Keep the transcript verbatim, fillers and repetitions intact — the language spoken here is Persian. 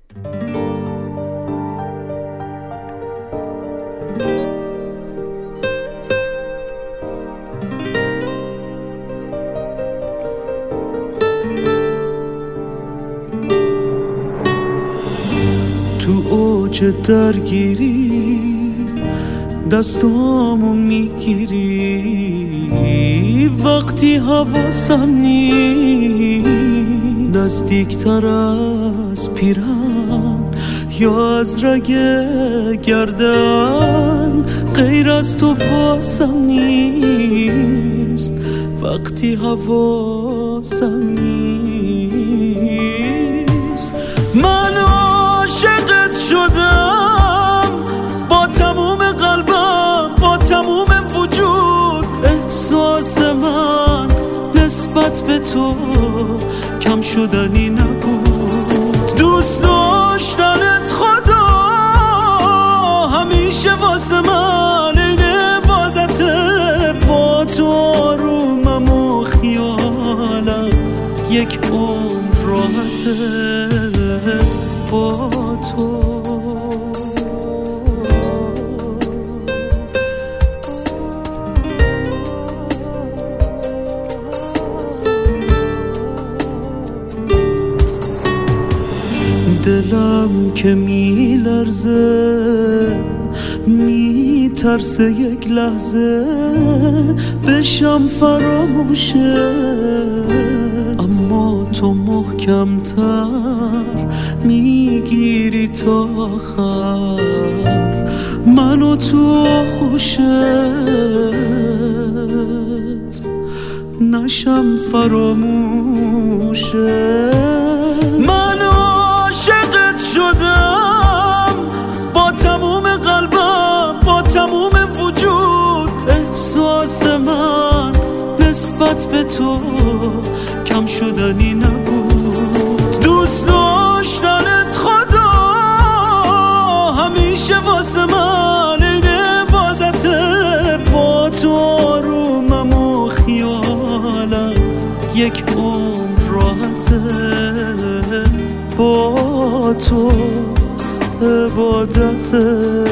تو اوج درگیری دستامو میگیری، وقتی حواسم نیست نزدیکتر از پیرن یا از رگ گردن، غیر از تو واسم نیست وقتی حواسم نیست. من عاشقت شدم با تموم قلبم، با تموم وجود. احساس من نسبت به تو کم شدنی نبود. دوست داشتنت خدا همیشه واسه من این عبادته. با تو آرومم و خیالم یک عمر راحته. با تو دلم که میلرزه میترسه یک لحظه بشم فراموشه، اما تو محکمتر میگیری تا آخر منو تو خوشت نشم فراموشه. من عاشقت شدم با تموم قلبم، با تموم وجود. احساس من نسبت به تو کم شدنی نبود. دوست داشتنت خدا همیشه واسه من این عبادته. با تو آرومم و خیالم یک عمر راحته. با تو عبادته.